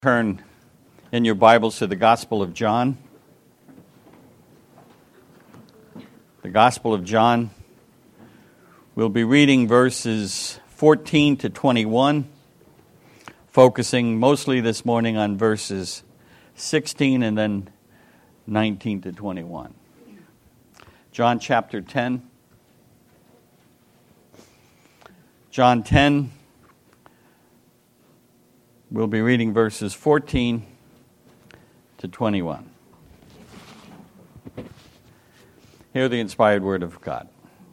Turn in your Bibles to the Gospel of John. The Gospel of John. We'll be reading verses 14 to 21, focusing mostly this morning on verses 16 and then 19 to 21. John chapter 10. John 10. We'll be reading verses 14 to 21. Hear the inspired word of God.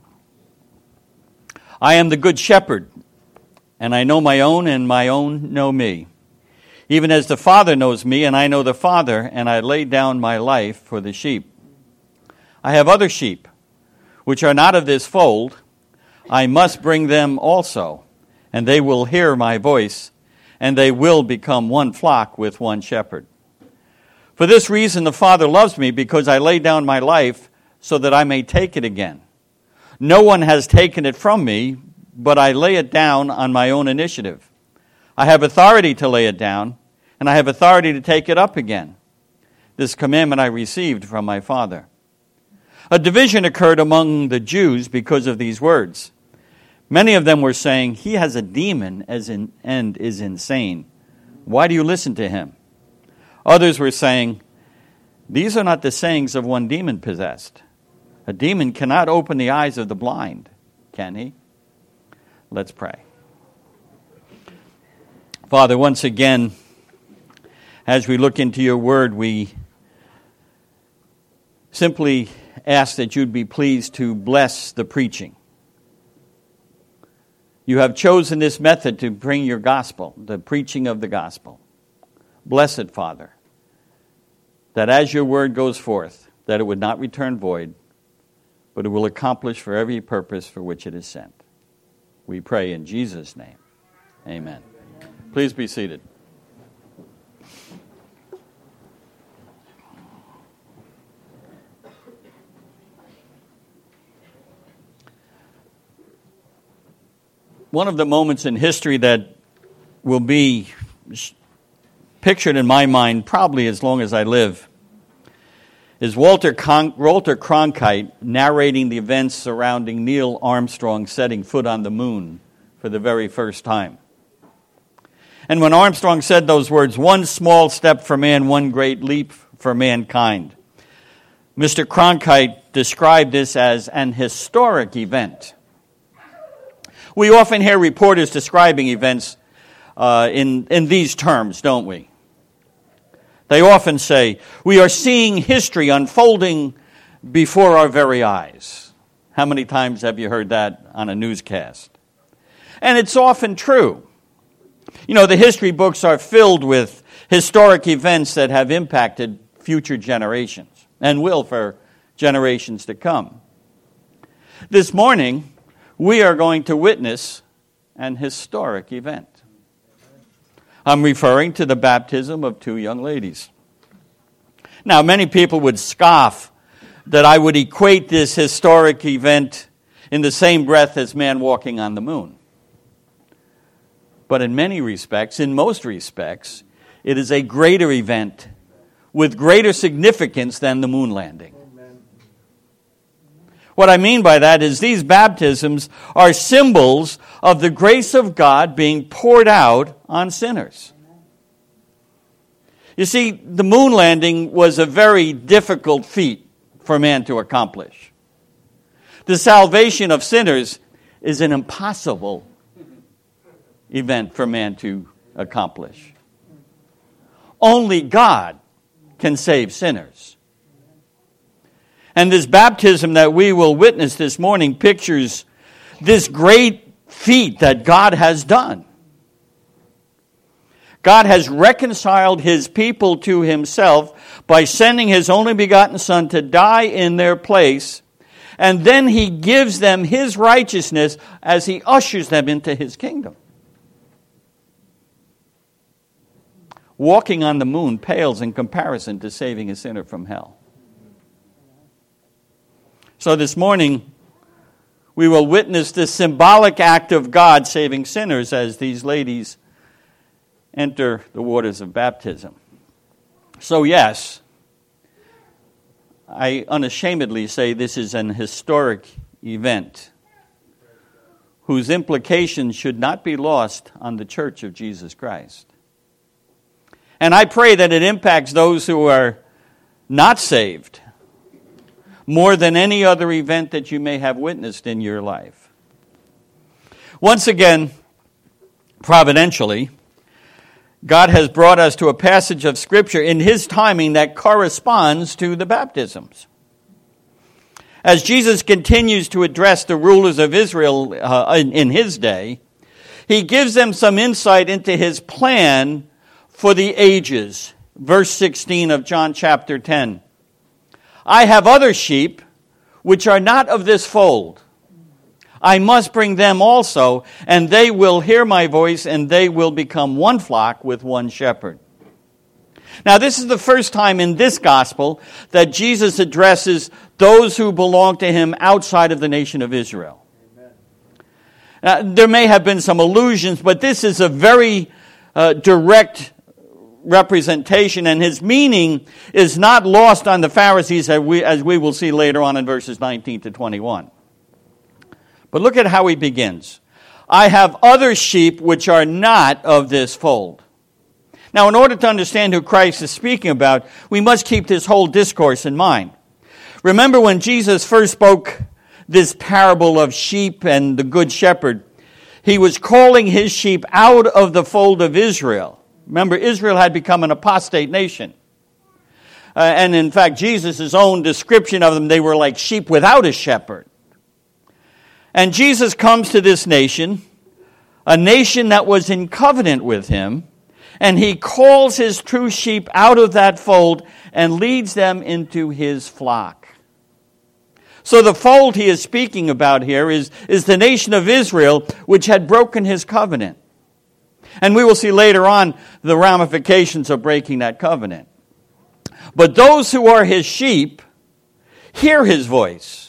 I am the good shepherd, and I know my own, and my own know me. Even as the Father knows me, and I know the Father, and I lay down my life for the sheep. I have other sheep, which are not of this fold. I must bring them also, and they will hear my voice, and they will become one flock with one shepherd. For this reason the Father loves me, because I lay down my life so that I may take it again. No one has taken it from me, but I lay it down on my own initiative. I have authority to lay it down, and I have authority to take it up again. This commandment I received from my Father. A division occurred among the Jews because of these words. Many of them were saying, "He has a demon and is insane. Why do you listen to him?" Others were saying, "These are not the sayings of one demon-possessed. A demon cannot open the eyes of the blind, can he?" Let's pray. Father, once again, as we look into your word, we simply ask that you'd be pleased to bless the preaching. You have chosen this method to bring your gospel, the preaching of the gospel. Bless it, Father, that as your word goes forth, that it would not return void, but it will accomplish for every purpose for which it is sent. We pray in Jesus' name. Amen. Please be seated. One of the moments in history that will be pictured in my mind probably as long as I live is Walter Cronkite narrating the events surrounding Neil Armstrong setting foot on the moon for the very first time. And when Armstrong said those words, "One small step for man, one great leap for mankind," Mr. Cronkite described this as an historic event. We often hear reporters describing events in these terms, don't we? They often say, "We are seeing history unfolding before our very eyes." How many times have you heard that on a newscast? And it's often true. You know, the history books are filled with historic events that have impacted future generations and will for generations to come. This morning, we are going to witness an historic event. I'm referring to the baptism of two young ladies. Now, many people would scoff that I would equate this historic event in the same breath as man walking on the moon. But in many respects, in most respects, it is a greater event with greater significance than the moon landing. What I mean by that is these baptisms are symbols of the grace of God being poured out on sinners. You see, the moon landing was a very difficult feat for man to accomplish. The salvation of sinners is an impossible event for man to accomplish. Only God can save sinners. And this baptism that we will witness this morning pictures this great feat that God has done. God has reconciled his people to himself by sending his only begotten Son to die in their place, and then he gives them his righteousness as he ushers them into his kingdom. Walking on the moon pales in comparison to saving a sinner from hell. So this morning, we will witness this symbolic act of God saving sinners as these ladies enter the waters of baptism. So yes, I unashamedly say this is an historic event whose implications should not be lost on the Church of Jesus Christ. And I pray that it impacts those who are not saved more than any other event that you may have witnessed in your life. Once again, providentially, God has brought us to a passage of Scripture in His timing that corresponds to the baptisms. As Jesus continues to address the rulers of Israel in His day, He gives them some insight into His plan for the ages. Verse 16 of John chapter 10. I have other sheep which are not of this fold. I must bring them also, and they will hear my voice, and they will become one flock with one shepherd. Now, this is the first time in this gospel that Jesus addresses those who belong to Him outside of the nation of Israel. Now, there may have been some allusions, but this is a very direct representation, and His meaning is not lost on the Pharisees, as we will see later on in verses 19 to 21. But look at how He begins. I have other sheep which are not of this fold. Now, in order to understand who Christ is speaking about, we must keep this whole discourse in mind. Remember when Jesus first spoke this parable of sheep and the good shepherd, He was calling His sheep out of the fold of Israel. Remember, Israel had become an apostate nation. And in fact, Jesus' own description of them, they were like sheep without a shepherd. And Jesus comes to this nation, a nation that was in covenant with Him, and He calls His true sheep out of that fold and leads them into His flock. So the fold He is speaking about here is the nation of Israel, which had broken His covenant. And we will see later on the ramifications of breaking that covenant. But those who are His sheep hear His voice.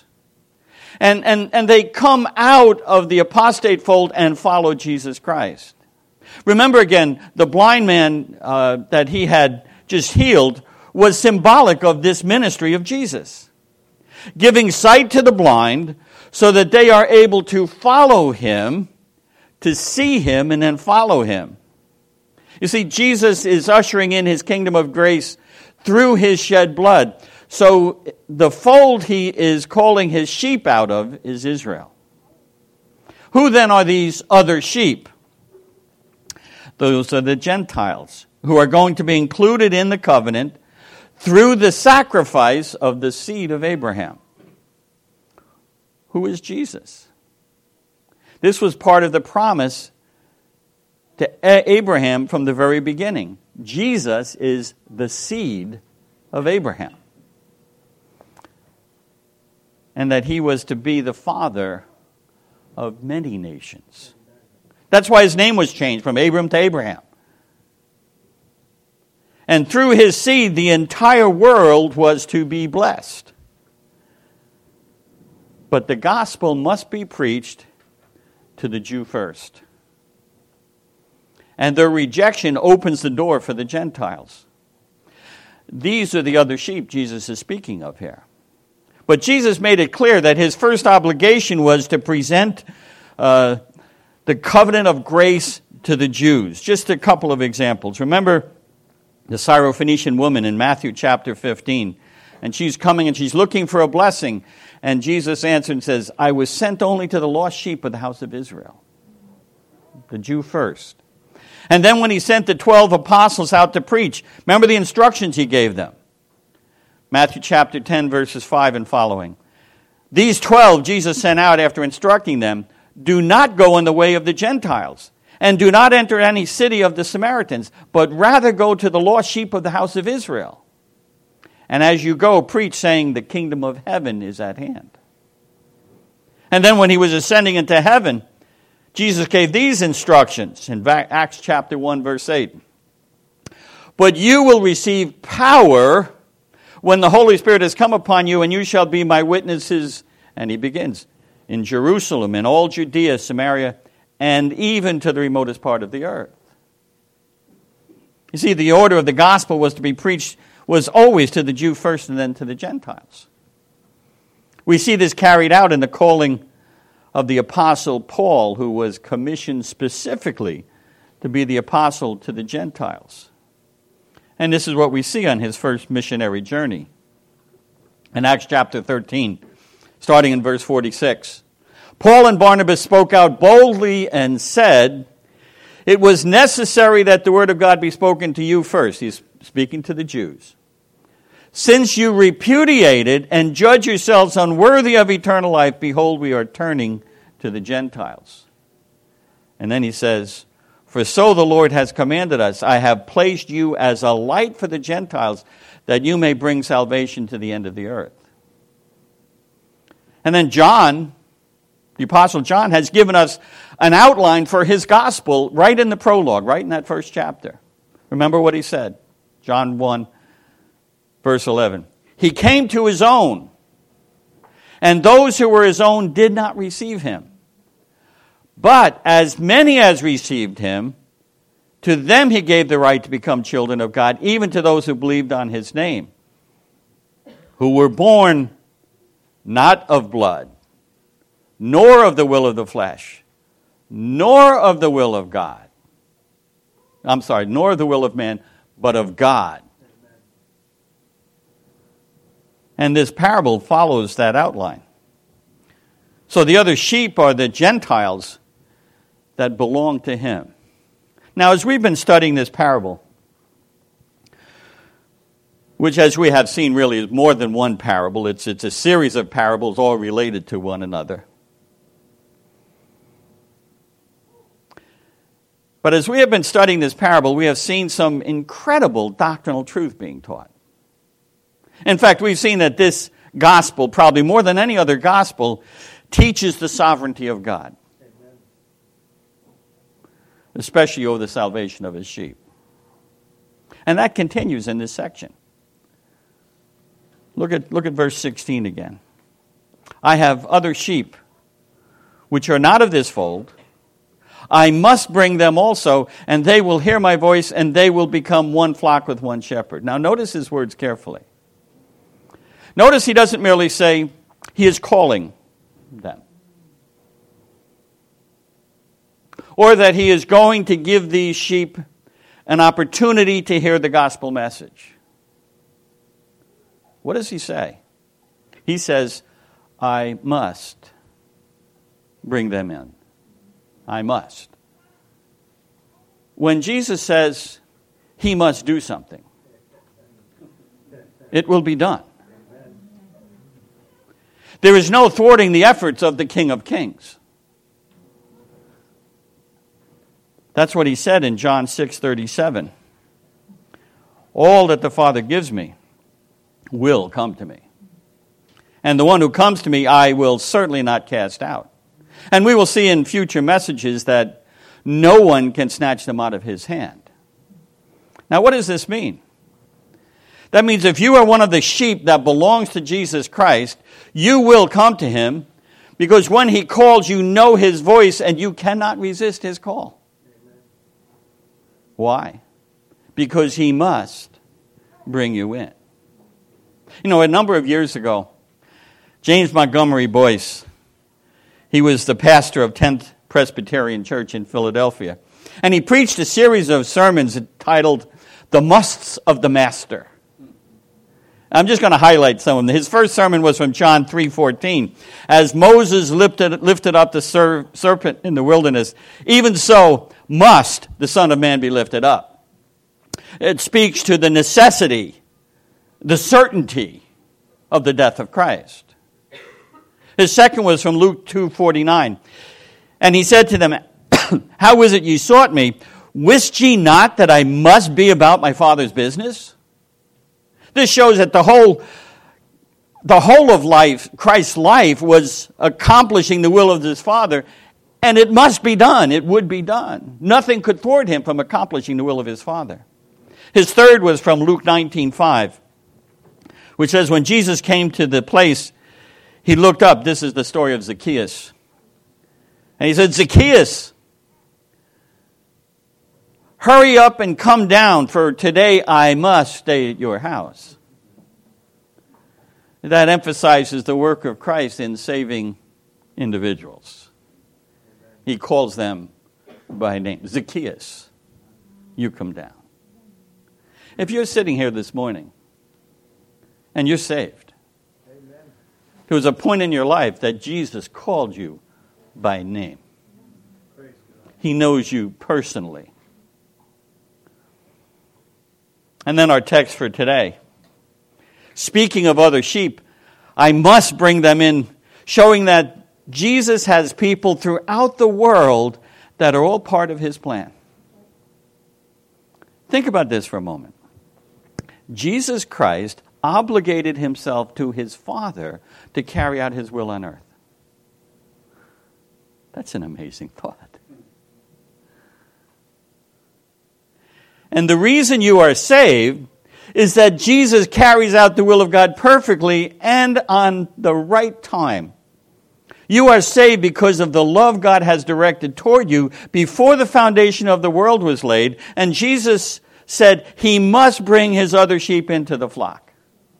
And they come out of the apostate fold and follow Jesus Christ. Remember again, the blind man that He had just healed was symbolic of this ministry of Jesus. Giving sight to the blind so that they are able to follow Him, to see Him, and then follow Him. You see, Jesus is ushering in His kingdom of grace through His shed blood. So the fold He is calling His sheep out of is Israel. Who then are these other sheep? Those are the Gentiles who are going to be included in the covenant through the sacrifice of the seed of Abraham. Who is Jesus? This was part of the promise to Abraham from the very beginning. Jesus is the seed of Abraham. And that He was to be the father of many nations. That's why His name was changed from Abram to Abraham. And through His seed, the entire world was to be blessed. But the gospel must be preached to the Jew first. And their rejection opens the door for the Gentiles. These are the other sheep Jesus is speaking of here. But Jesus made it clear that His first obligation was to present the covenant of grace to the Jews. Just a couple of examples. Remember the Syrophoenician woman in Matthew chapter 15. And she's coming and she's looking for a blessing. And Jesus answered and says, I was sent only to the lost sheep of the house of Israel. The Jew first. And then when He sent the 12 apostles out to preach, remember the instructions He gave them. Matthew chapter 10, verses 5 and following. These 12 Jesus sent out after instructing them, do not go in the way of the Gentiles, and do not enter any city of the Samaritans, but rather go to the lost sheep of the house of Israel. And as you go, preach, saying, the kingdom of heaven is at hand. And then when He was ascending into heaven, Jesus gave these instructions in Acts chapter 1, verse 8. But you will receive power when the Holy Spirit has come upon you, and you shall be my witnesses. And He begins, in Jerusalem, in all Judea, Samaria, and even to the remotest part of the earth. You see, the order of the gospel was to be preached was always to the Jew first and then to the Gentiles. We see this carried out in the calling of the Apostle Paul, who was commissioned specifically to be the apostle to the Gentiles. And this is what we see on his first missionary journey. In Acts chapter 13, starting in verse 46, Paul and Barnabas spoke out boldly and said, "It was necessary that the word of God be spoken to you first." He's speaking to the Jews. "Since you repudiated and judge yourselves unworthy of eternal life, behold, we are turning to the Gentiles." And then he says, "For so the Lord has commanded us, I have placed you as a light for the Gentiles, that you may bring salvation to the end of the earth." And then John, the Apostle John, has given us an outline for his gospel right in the prologue, right in that first chapter. Remember what he said, John 1, verse 11. "He came to his own, and those who were his own did not receive him. But as many as received him, to them he gave the right to become children of God, even to those who believed on his name, who were born not of blood, nor of the will of the flesh, nor of the will of God." Nor of the will of man, but of God. And this parable follows that outline. So the other sheep are the Gentiles that belong to him. Now, as we've been studying this parable, which, as we have seen, really is more than one parable. It's a series of parables all related to one another. But as we have been studying this parable, we have seen some incredible doctrinal truth being taught. In fact, we've seen that this gospel, probably more than any other gospel, teaches the sovereignty of God, especially over the salvation of his sheep. And that continues in this section. Look at verse 16 again. "I have other sheep which are not of this fold. I must bring them also, and they will hear my voice, and they will become one flock with one shepherd." Now notice his words carefully. Notice he doesn't merely say he is calling them, or that he is going to give these sheep an opportunity to hear the gospel message. What does he say? He says, "I must bring them in. I must." When Jesus says he must do something, it will be done. There is no thwarting the efforts of the King of Kings. That's what he said in John 6:37. "All that the Father gives me will come to me. And the one who comes to me I will certainly not cast out." And we will see in future messages that no one can snatch them out of his hand. Now, what does this mean? That means if you are one of the sheep that belongs to Jesus Christ, you will come to him, because when he calls, you know his voice and you cannot resist his call. Why? Because he must bring you in. You know, a number of years ago, James Montgomery Boyce, he was the pastor of 10th Presbyterian Church in Philadelphia, and he preached a series of sermons entitled "The Musts of the Master." I'm just going to highlight some of them. His first sermon was from John 3:14. "As Moses lifted up the serpent in the wilderness, even so must the Son of Man be lifted up." It speaks to the necessity, the certainty of the death of Christ. His second was from Luke 2:49. "And he said to them, How is it ye sought me? Wist ye not that I must be about my Father's business?" This shows that the whole of life, Christ's life, was accomplishing the will of his Father, and it must be done. It would be done. Nothing could thwart him from accomplishing the will of his Father. His third was from Luke 19:5, which says, when Jesus came to the place, he looked up. This is the story of Zacchaeus. And he said, "Zacchaeus, hurry up and come down, for today I must stay at your house. That emphasizes the work of Christ in saving individuals. He calls them by name. Zacchaeus, you come down. If you're sitting here this morning and you're saved, there was a point in your life that Jesus called you by name. He knows you personally. And then our text for today. Speaking of other sheep, I must bring them in, showing that Jesus has people throughout the world that are all part of his plan. Think about this for a moment. Jesus Christ obligated himself to his Father to carry out his will on earth. That's an amazing thought. And the reason you are saved is that Jesus carries out the will of God perfectly and on the right time. You are saved because of the love God has directed toward you before the foundation of the world was laid, and Jesus said he must bring his other sheep into the flock.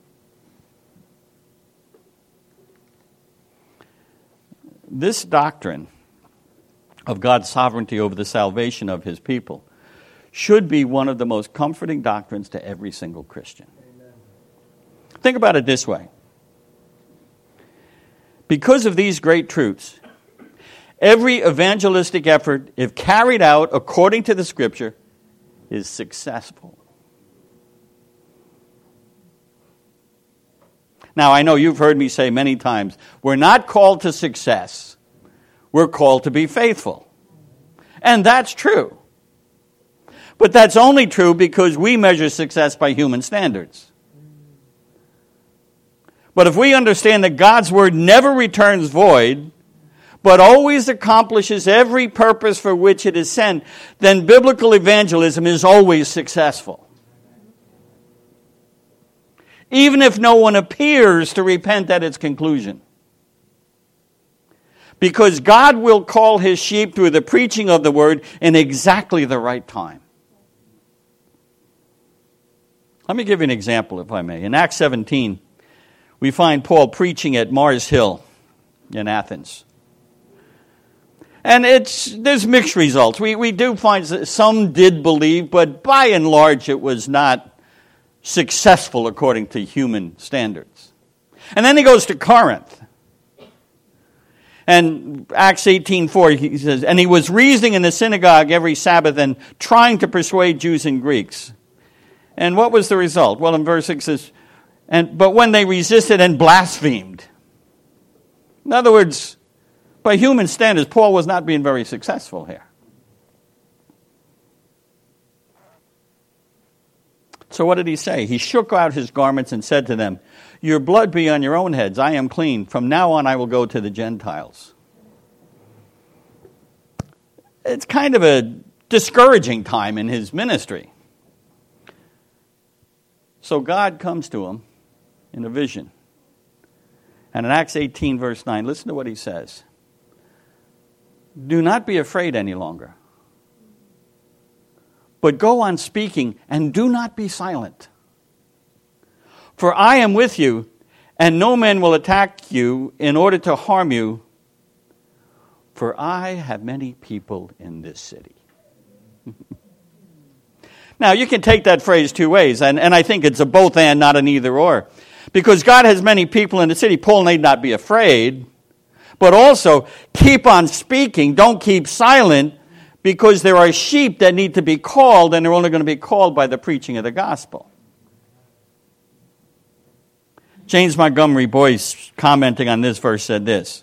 This doctrine of God's sovereignty over the salvation of his people should be one of the most comforting doctrines to every single Christian. Amen. Think about it this way. Because of these great truths, every evangelistic effort, if carried out according to the Scripture, is successful. Now, I know you've heard me say many times, we're not called to success. We're called to be faithful. And that's true. But that's only true because we measure success by human standards. But if we understand that God's word never returns void, but always accomplishes every purpose for which it is sent, then biblical evangelism is always successful. Even if no one appears to repent at its conclusion. Because God will call his sheep through the preaching of the word in exactly the right time. Let me give you an example, if I may. In Acts 17, we find Paul preaching at Mars Hill in Athens. And there's mixed results. We do find that some did believe, but by and large it was not successful according to human standards. And then he goes to Corinth. And Acts 18:4, he says, and he was reasoning in the synagogue every Sabbath and trying to persuade Jews and Greeks. And what was the result? Well, in verse 6 it says, but when they resisted and blasphemed. In other words, by human standards, Paul was not being very successful here. So what did he say? He shook out his garments and said to them, your blood be on your own heads. I am clean. From now on I will go to the Gentiles. It's kind of a discouraging time in his ministry. So God comes to him in a vision. And in Acts 18, verse 9, listen to what he says. Do not be afraid any longer, but go on speaking and do not be silent. For I am with you, and no man will attack you in order to harm you, for I have many people in this city. Now, you can take that phrase two ways, and I think it's a both and, not an either or. Because God has many people in the city, Paul need not be afraid, but also keep on speaking, don't keep silent, because there are sheep that need to be called, and they're only going to be called by the preaching of the gospel. James Montgomery Boyce, commenting on this verse, said this.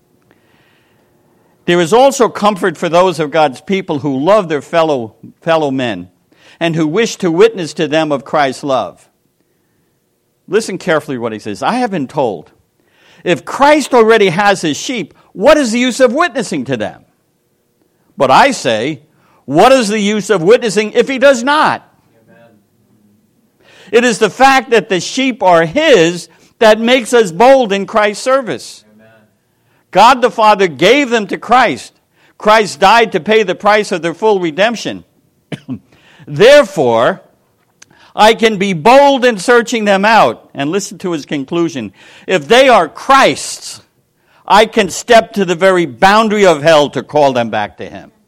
There is also comfort for those of God's people who love their fellow men and who wish to witness to them of Christ's love. Listen carefully to what he says. I have been told, if Christ already has his sheep, what is the use of witnessing to them? But I say, what is the use of witnessing if he does not? Amen. It is the fact that the sheep are his that makes us bold in Christ's service. Amen. God the Father gave them to Christ. Christ died to pay the price of their full redemption. Therefore, I can be bold in searching them out. And listen to his conclusion. If they are Christ's, I can step to the very boundary of hell to call them back to him.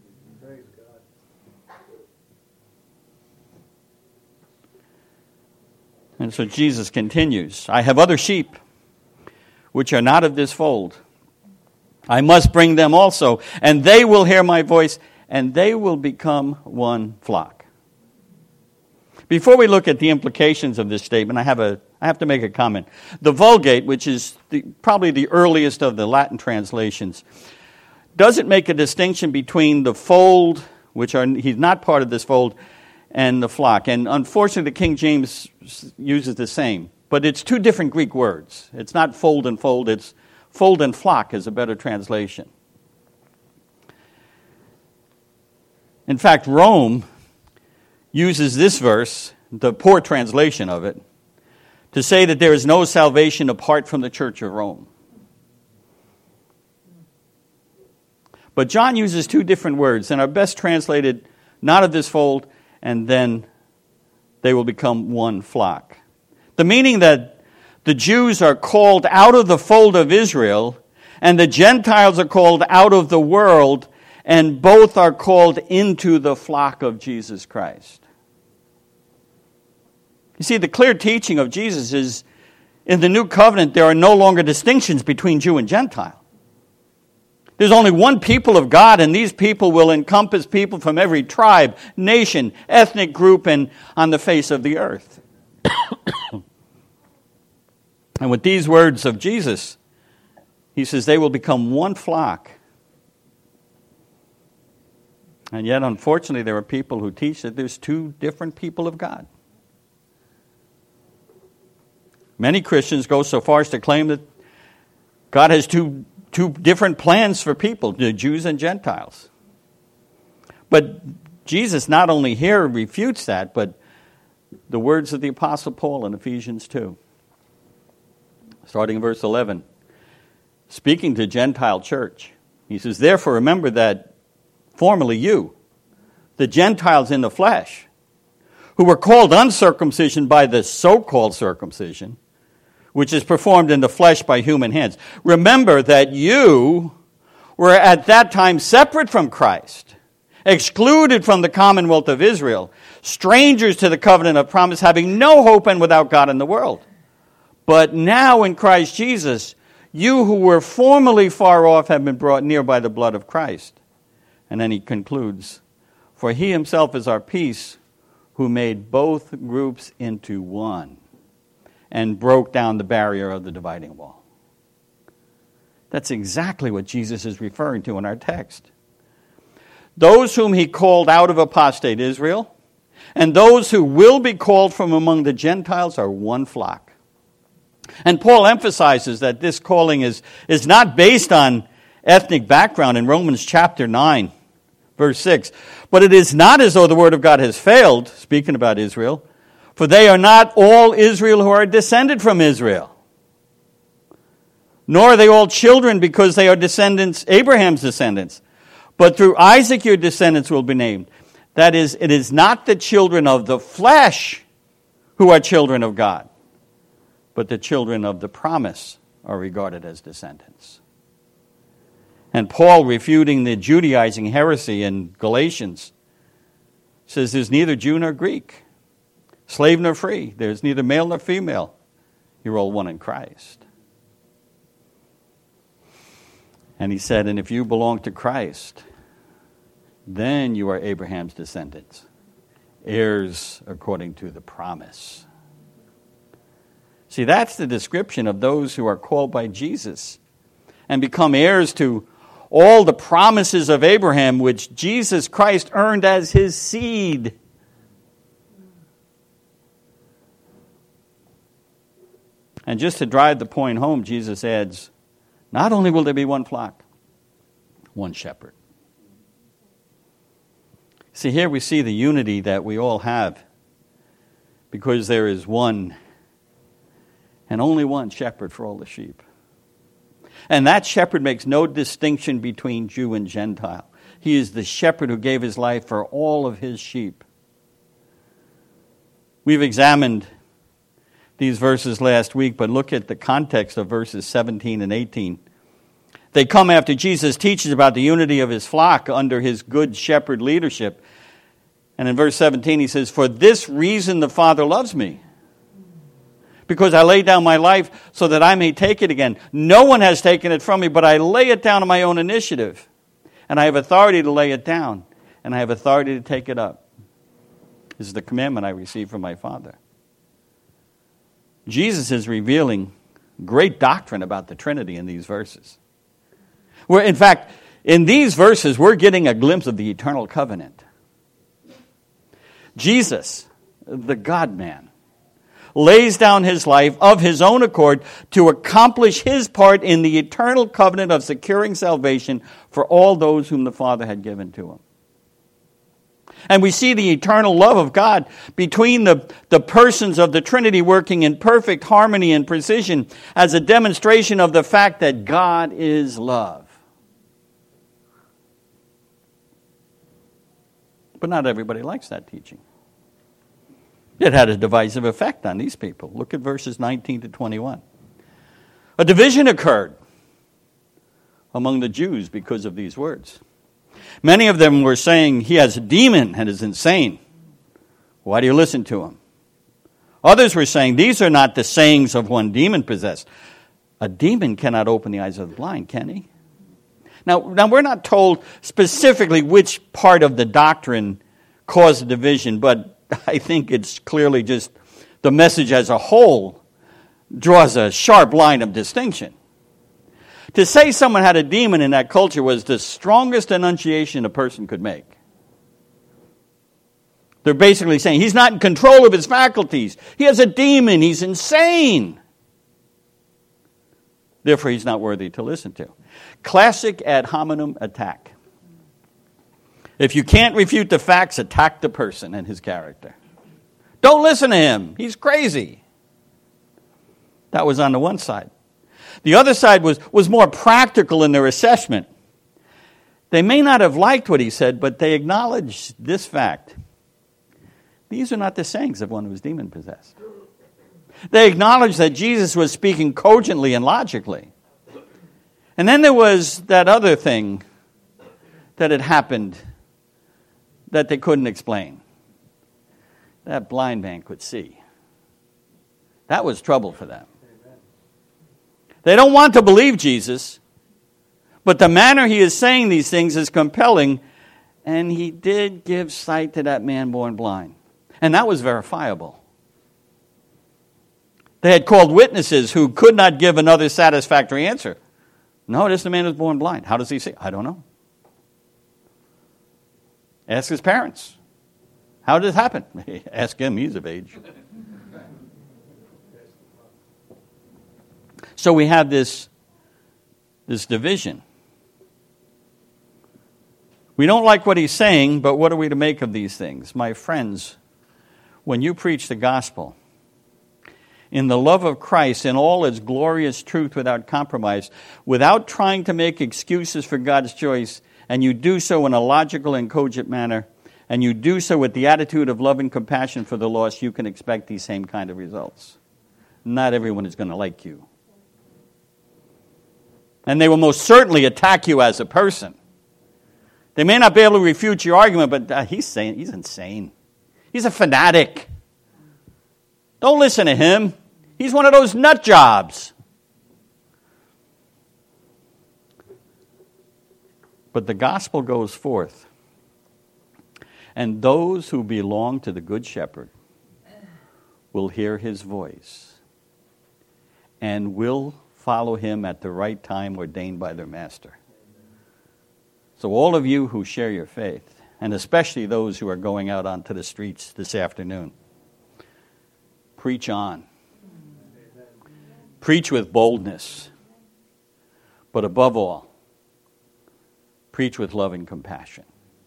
And so Jesus continues, I have other sheep which are not of this fold. I must bring them also, and they will hear my voice, and they will become one flock. Before we look at the implications of this statement, I have to make a comment. The Vulgate, which is probably the earliest of the Latin translations, doesn't make a distinction between the fold, he's not part of this fold, and the flock. And unfortunately, the King James uses the same. But it's two different Greek words. It's not fold and fold, it's fold and flock is a better translation. In fact, Rome uses this verse, the poor translation of it, to say that there is no salvation apart from the Church of Rome. But John uses two different words, and are best translated, not of this fold, and then they will become one flock. The meaning that the Jews are called out of the fold of Israel, and the Gentiles are called out of the world, and both are called into the flock of Jesus Christ. You see, the clear teaching of Jesus is, in the new covenant, there are no longer distinctions between Jew and Gentile. There's only one people of God, and these people will encompass people from every tribe, nation, ethnic group, and on the face of the earth. And with these words of Jesus, he says they will become one flock. And yet, unfortunately, there are people who teach that there's two different people of God. Many Christians go so far as to claim that God has two different plans for people, the Jews and Gentiles. But Jesus not only here refutes that, but the words of the Apostle Paul in Ephesians 2. Starting in verse 11. Speaking to Gentile church, he says, therefore remember that formerly you, the Gentiles in the flesh, who were called uncircumcision by the so-called circumcision, which is performed in the flesh by human hands. Remember that you were at that time separate from Christ, excluded from the commonwealth of Israel, strangers to the covenant of promise, having no hope and without God in the world. But now in Christ Jesus, you who were formerly far off have been brought near by the blood of Christ. And then he concludes, for he himself is our peace, who made both groups into one and broke down the barrier of the dividing wall. That's exactly what Jesus is referring to in our text. Those whom he called out of apostate Israel, and those who will be called from among the Gentiles are one flock. And Paul emphasizes that this calling is not based on ethnic background in Romans chapter 9, verse 6. But it is not as though the word of God has failed, speaking about Israel, for they are not all Israel who are descended from Israel. Nor are they all children because they are descendants, Abraham's descendants. But through Isaac your descendants will be named. That is, it is not the children of the flesh who are children of God, but the children of the promise are regarded as descendants. And Paul, refuting the Judaizing heresy in Galatians, says there's neither Jew nor Greek, slave nor free. There's neither male nor female. You're all one in Christ. And he said, and if you belong to Christ, then you are Abraham's descendants, heirs according to the promise. See, that's the description of those who are called by Jesus and become heirs to all the promises of Abraham, which Jesus Christ earned as his seed. And just to drive the point home, Jesus adds, not only will there be one flock, one shepherd. See, here we see the unity that we all have, because there is one and only one shepherd for all the sheep. And that shepherd makes no distinction between Jew and Gentile. He is the shepherd who gave his life for all of his sheep. We've examined these verses last week, but look at the context of verses 17 and 18. They come after Jesus teaches about the unity of his flock under his good shepherd leadership. And in verse 17 he says, "For this reason the Father loves me, because I lay down my life so that I may take it again. No one has taken it from me, but I lay it down on my own initiative. And I have authority to lay it down, and I have authority to take it up. This is the commandment I received from my Father." Jesus is revealing great doctrine about the Trinity in these verses. In fact, in these verses, we're getting a glimpse of the eternal covenant. Jesus, the God-man, lays down his life of his own accord to accomplish his part in the eternal covenant of securing salvation for all those whom the Father had given to him. And we see the eternal love of God between the persons of the Trinity working in perfect harmony and precision as a demonstration of the fact that God is love. But not everybody likes that teaching. It had a divisive effect on these people. Look at verses 19 to 21. A division occurred among the Jews because of these words. Many of them were saying, "He has a demon and is insane. Why do you listen to him?" Others were saying, "These are not the sayings of one demon-possessed. A demon cannot open the eyes of the blind, can he?" Now we're not told specifically which part of the doctrine caused the division, but I think it's clearly just the message as a whole draws a sharp line of distinction. To say someone had a demon in that culture was the strongest enunciation a person could make. They're basically saying he's not in control of his faculties. He has a demon. He's insane. Therefore, he's not worthy to listen to. Classic ad hominem attack. If you can't refute the facts, attack the person and his character. Don't listen to him. He's crazy. That was on the one side. The other side was more practical in their assessment. They may not have liked what he said, but they acknowledged this fact. These are not the sayings of one who is demon-possessed. They acknowledged that Jesus was speaking cogently and logically. And then there was that other thing that had happened that they couldn't explain. That blind man could see. That was trouble for them. They don't want to believe Jesus, but the manner he is saying these things is compelling, and he did give sight to that man born blind. And that was verifiable. They had called witnesses who could not give another satisfactory answer. No, this man was born blind. How does he see? I don't know. Ask his parents. How did it happen? Ask him, he's of age. So we have this division. We don't like what he's saying, but what are we to make of these things? My friends, when you preach the gospel in the love of Christ, in all its glorious truth without compromise, without trying to make excuses for God's choice, and you do so in a logical and cogent manner, and you do so with the attitude of love and compassion for the lost, you can expect these same kind of results. Not everyone is going to like you. And they will most certainly attack you as a person. They may not be able to refute your argument, but he's insane. He's a fanatic. Don't listen to him. He's one of those nut jobs. But the gospel goes forth. And those who belong to the Good Shepherd will hear his voice and will follow him at the right time ordained by their master. So all of you who share your faith, and especially those who are going out onto the streets this afternoon, preach on. Preach with boldness. But above all, preach with love and compassion.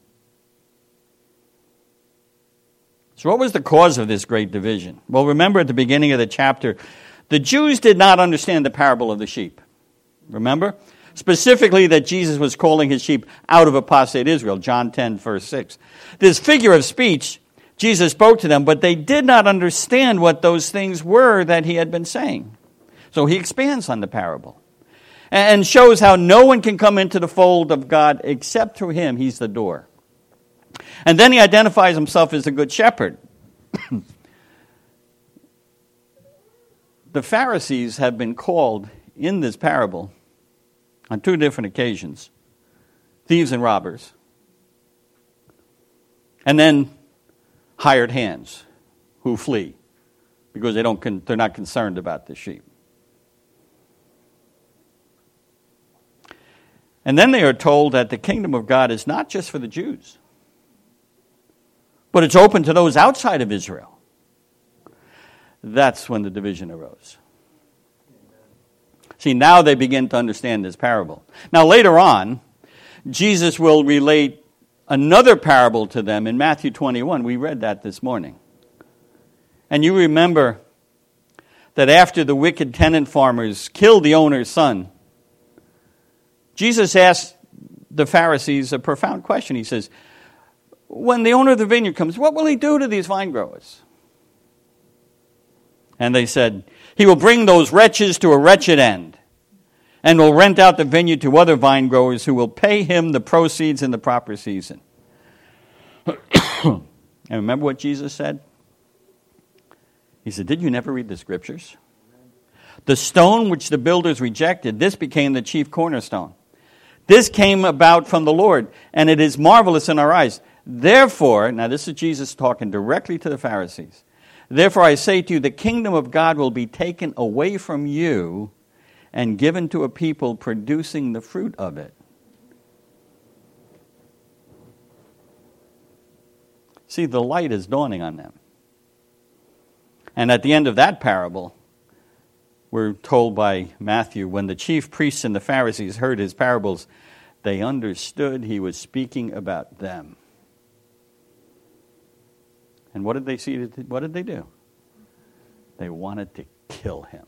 So what was the cause of this great division? Well, remember at the beginning of the chapter, the Jews did not understand the parable of the sheep. Remember? Specifically that Jesus was calling his sheep out of apostate Israel, John 10, verse 6. This figure of speech Jesus spoke to them, but they did not understand what those things were that he had been saying. So he expands on the parable and shows how no one can come into the fold of God except through him. He's the door. And then he identifies himself as a good shepherd. The Pharisees have been called in this parable on two different occasions thieves and robbers, and then hired hands who flee because they're not concerned about the sheep. And then they are told that the kingdom of God is not just for the Jews, but it's open to those outside of Israel. That's when the division arose. See, now they begin to understand this parable. Now, later on, Jesus will relate another parable to them in Matthew 21. We read that this morning. And you remember that after the wicked tenant farmers killed the owner's son, Jesus asked the Pharisees a profound question. He says, when the owner of the vineyard comes, what will he do to these vine growers? And they said, he will bring those wretches to a wretched end and will rent out the vineyard to other vine growers who will pay him the proceeds in the proper season. And remember what Jesus said? He said, did you never read the scriptures? The stone which the builders rejected, this became the chief cornerstone. This came about from the Lord, and it is marvelous in our eyes. Therefore, now this is Jesus talking directly to the Pharisees. Therefore I say to you, the kingdom of God will be taken away from you and given to a people producing the fruit of it. See, the light is dawning on them. And at the end of that parable, we're told by Matthew, when the chief priests and the Pharisees heard his parables, they understood he was speaking about them. And what did they see? What did they do? They wanted to kill him.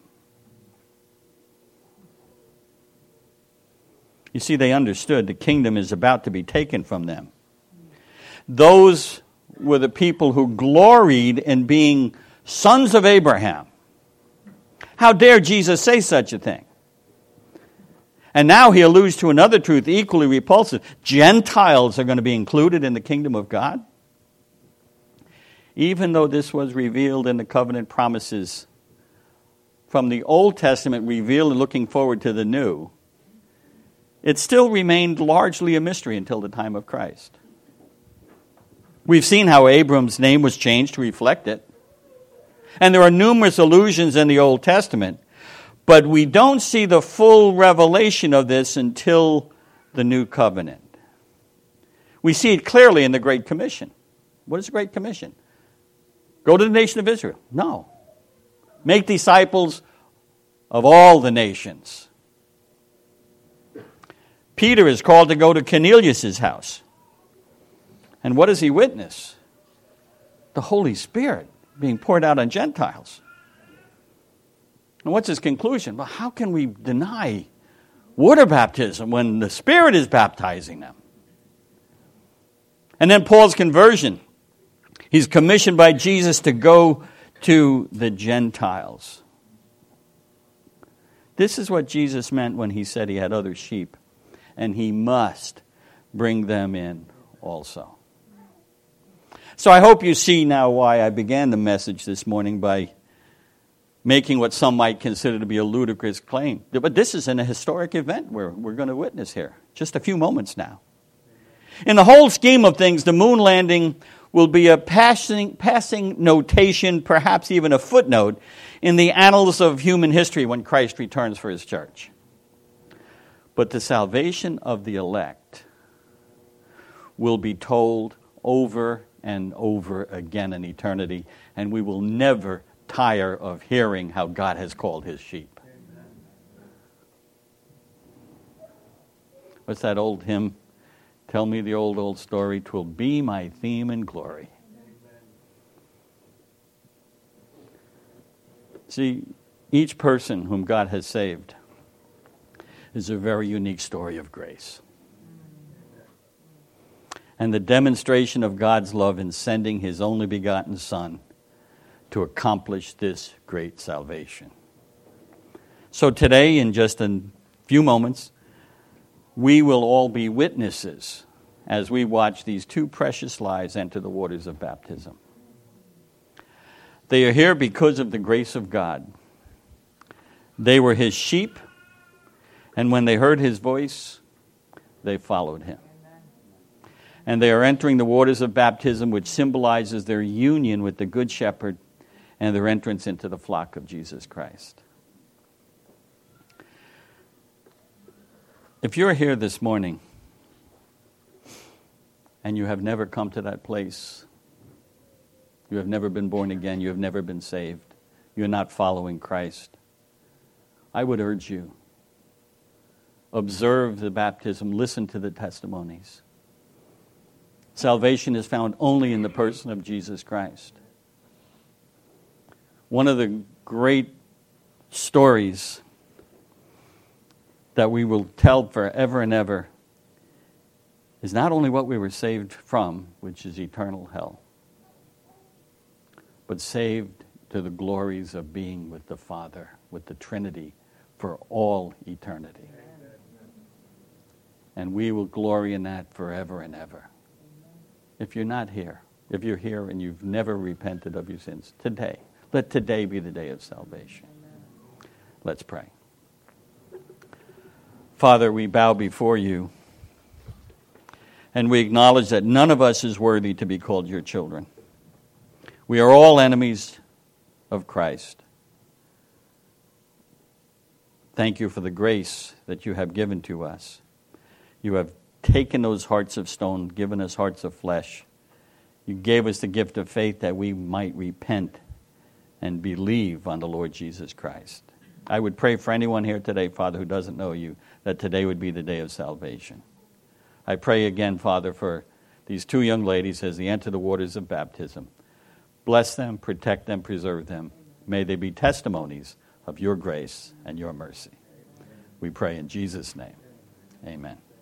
You see, they understood the kingdom is about to be taken from them. Those were the people who gloried in being sons of Abraham. How dare Jesus say such a thing? And now he alludes to another truth equally repulsive. Gentiles are going to be included in the kingdom of God. Even though this was revealed in the covenant promises from the Old Testament, revealed and looking forward to the New, it still remained largely a mystery until the time of Christ. We've seen how Abram's name was changed to reflect it. And there are numerous allusions in the Old Testament, but we don't see the full revelation of this until the New Covenant. We see it clearly in the Great Commission. What is the Great Commission? Go to the nation of Israel. No. Make disciples of all the nations. Peter is called to go to Cornelius' house. And what does he witness? The Holy Spirit being poured out on Gentiles. And what's his conclusion? Well, how can we deny water baptism when the Spirit is baptizing them? And then Paul's conversion. He's commissioned by Jesus to go to the Gentiles. This is what Jesus meant when he said he had other sheep, and he must bring them in also. So I hope you see now why I began the message this morning by making what some might consider to be a ludicrous claim. But this is a historic event we're going to witness here. Just a few moments now. In the whole scheme of things, the moon landing will be a passing notation, perhaps even a footnote, in the annals of human history when Christ returns for his church. But the salvation of the elect will be told over and over again in eternity, and we will never tire of hearing how God has called his sheep. Amen. What's that old hymn? Tell me the old story. 'Twill be my theme and glory. Amen. See, each person whom God has saved is a very unique story of grace. and the demonstration of God's love in sending his only begotten Son to accomplish this great salvation. So today, in just a few moments, we will all be witnesses as we watch these two precious lives enter the waters of baptism. They are here because of the grace of God. They were his sheep, and when they heard his voice, they followed him. And they are entering the waters of baptism, which symbolizes their union with the Good Shepherd and their entrance into the flock of Jesus Christ. If you're here this morning and you have never come to that place, you have never been born again, you have never been saved, you're not following Christ, I would urge you, observe the baptism, listen to the testimonies. Salvation is found only in the person of Jesus Christ. One of the great stories that we will tell forever and ever is not only what we were saved from, which is eternal hell, but saved to the glories of being with the Father, with the Trinity, for all eternity. And we will glory in that forever and ever. If you're not here, if you're here and you've never repented of your sins, today, let today be the day of salvation. Let's pray. Father, we bow before you, and we acknowledge that none of us is worthy to be called your children. We are all enemies of Christ. Thank you for the grace that you have given to us. You have taken those hearts of stone, given us hearts of flesh. You gave us the gift of faith that we might repent and believe on the Lord Jesus Christ. I would pray for anyone here today, Father, who doesn't know you, that today would be the day of salvation. I pray again, Father, for these two young ladies as they enter the waters of baptism. Bless them, protect them, preserve them. May they be testimonies of your grace and your mercy. We pray in Jesus' name. Amen.